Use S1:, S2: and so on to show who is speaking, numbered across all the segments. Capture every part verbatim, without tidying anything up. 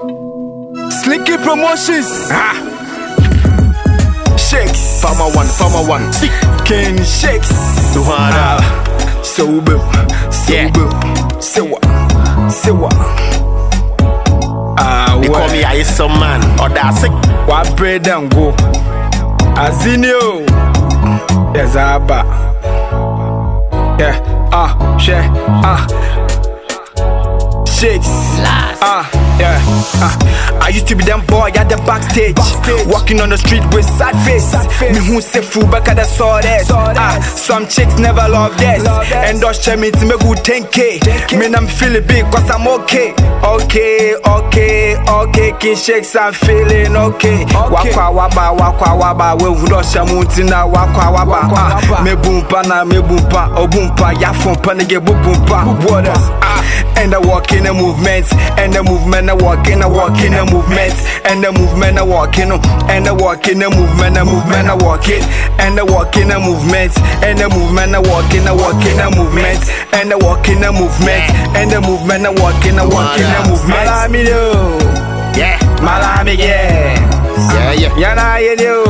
S1: Slicky Promotions.
S2: Ah.
S1: Shakes.
S2: Farmer one, farmer one. See.
S1: King Shakes.
S2: Tuhana.
S1: So big. So
S2: Yeah.
S1: big. So what? So what? Ah,
S2: They call me I some man. Or that's it.
S1: What bread and go? Azinio. Yes, Abba. Yeah. Ah. Share. Ah. Shakes. Ah, yeah. Ah. I used to be them boy at the backstage, backstage. Walking on the street with sad face. Sad face. Me who say fool back at the sawdust. Ah, some chicks never love this. And those check me to me good ten K. Me I'm feeling big cause I'm okay. Okay, okay, okay. King Shakes, I'm feeling okay. Wakwa waba, wakwa waba. We would not shamuntina, wakwa waba. Ah, me boompa na, me boompa, oh boompa. Ya phone panige boompa. Waters. Ah, and I walk in the movements, and the movement I walk in, I walk in the movements, and the movement I walk in, and I walk in the movement, the movement I walk in, and I walk in the movements, and the movement I walk in, I walk in the movements, and I walk in the movements, and the movement I walk in, I walk in the movements. Malami yo,
S2: Yeah.
S1: Malami yeah,
S2: Yeah, yeah.
S1: Yana yo,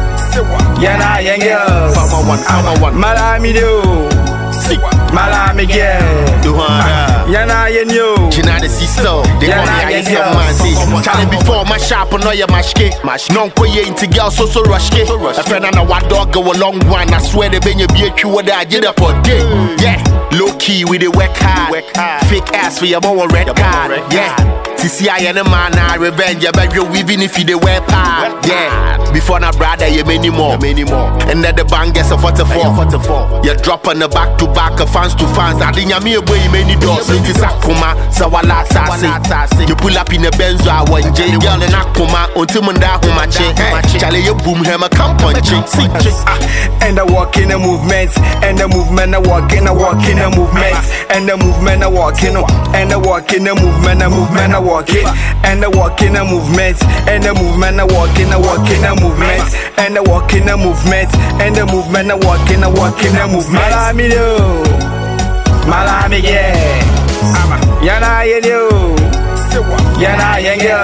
S1: Yana yo,
S2: Farmer one, farmer one.
S1: Malami yo,
S2: See.
S1: Malami yeah,
S2: Tuhana.
S1: Yana yo.
S2: Gina the sister, they call me I some man. See, Charlie before my shop on your mashke. Non koye into girl so so rushke. A friend and a what dog go a long one. I swear they been you be a true what I did up for day. Yeah, low key with the work hard. Fake ass for your mom red card. Yeah. C C I and a man, I revenge your baby, even if you the wear part. Yeah, before na brother, you many more, many more. And then the bang gets a forty-four, forty-four. You drop on the back to back, fans to fans. I didn't me a boy, many doors. It is Akuma, Sawala Sasi. You pull up in the Benz, I want J. Girl and Akuma, until Munda Humache. Charlie, you boom him a company.
S1: And I walk in the movements, and the movement I walk in, I walk in the movements, and the movement I walk in, and I walk in the movement, the movement I walk in, and I walk in the movements, and the movement I walk in, I walk in the movements, and I walk in the movements, and the movement I walk in, I walk in the movements. Malami yo, Malami yeah, Yana yo, Yana yo,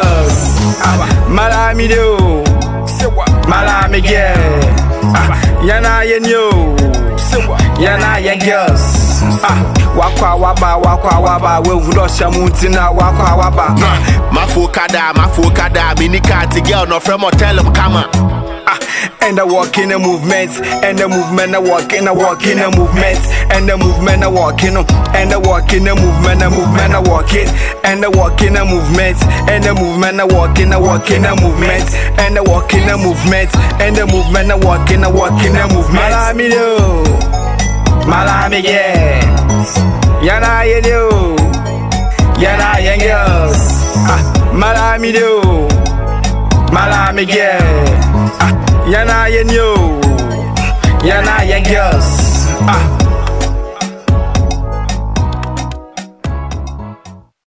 S1: Malami yo, Malami yeah. Yana yenyo, yana yengels. Ah, wakwa waba, wakwa waba. We wudo shamuntina, wakwa waba.
S2: Mafokada, mafokada. Mini kati girl no from hotel em kama.
S1: Ah, and I walk in the movements, and the movement I walk in, I walk in the movements, and the movement I walk in, and I walk in the movement, the movement I walk in, and I walk in the movements, and the movement I walk in, I walk in the movements, and I walk in the movements, and the movement I walk in, I walk in the movements. Malami yo, Malami yeah, Yana yo, Yana yengels. Ah, Malami yo, Malami yeah. Ah, Yana yenyo, Yana yengels. Ah.